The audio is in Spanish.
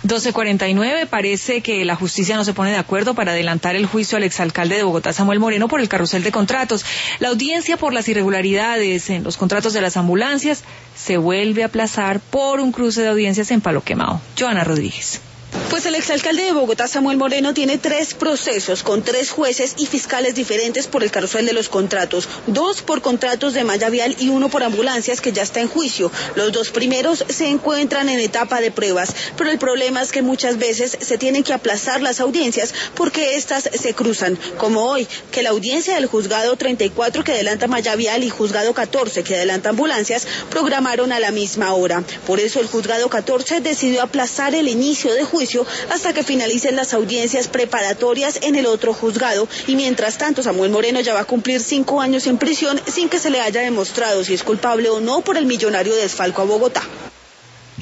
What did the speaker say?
12:49, parece que la justicia no se pone de acuerdo para adelantar el juicio al exalcalde de Bogotá, Samuel Moreno, por el carrusel de contratos. La audiencia por las irregularidades en los contratos de las ambulancias se vuelve a aplazar por un cruce de audiencias en Palo Quemado. Joana Rodríguez. Pues el exalcalde de Bogotá, Samuel Moreno, tiene 3 procesos con 3 jueces y fiscales diferentes por el carrusel de los contratos. 2 por contratos de malla vial y 1 por ambulancias, que ya está en juicio. Los 2 primeros se encuentran en etapa de pruebas, pero el problema es que muchas veces se tienen que aplazar las audiencias porque estas se cruzan, como hoy, que la audiencia del juzgado 34, que adelanta malla vial, y juzgado 14, que adelanta ambulancias, programaron a la misma hora. Por eso el juzgado 14 decidió aplazar el inicio de juicio hasta que finalicen las audiencias preparatorias en el otro juzgado, y mientras tanto Samuel Moreno ya va a cumplir 5 años en prisión sin que se le haya demostrado si es culpable o no por el millonario desfalco a Bogotá.